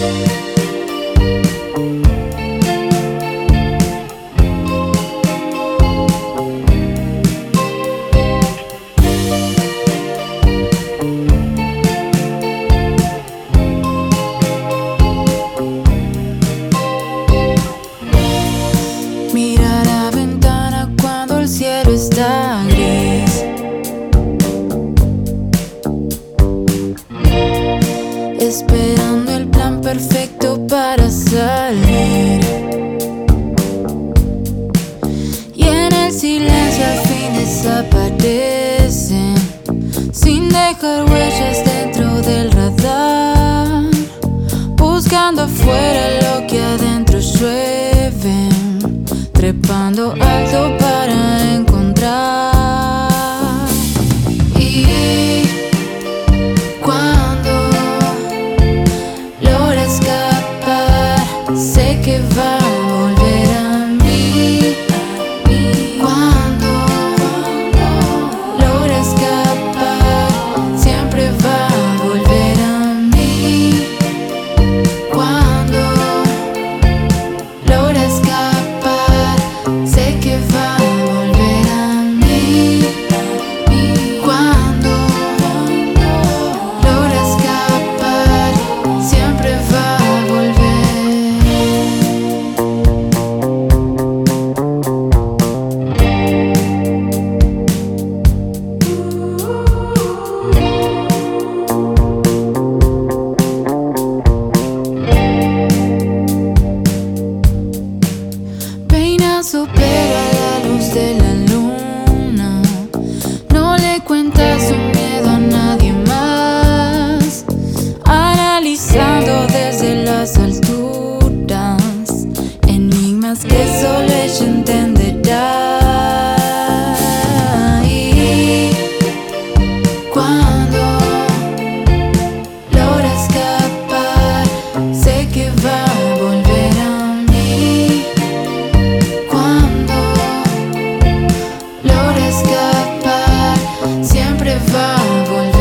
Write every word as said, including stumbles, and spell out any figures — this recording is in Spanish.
Está gris, esperando el plan perfecto para salir, y en el silencio al fin desaparecen sin dejar huellas dentro del radar, buscando afuera lo que adentro llueve, trepando alto para encontrar. Y cuando logra escapar, sé que va a volver a mí. Cuando logra escapar, siempre va a volver a mí. Cuando logra escapar, sé que va a volver a mí. Cuando logra escapar, siempre va a volver. Peina su pelo a la luz de la luna, no le cuenta su miedo a nadie más, analizando desde las alturas enigmas que solo ella entenderá. Y cuando logra escapar, sé que va a volver a mí. Cuando logra escapar, siempre va a volver.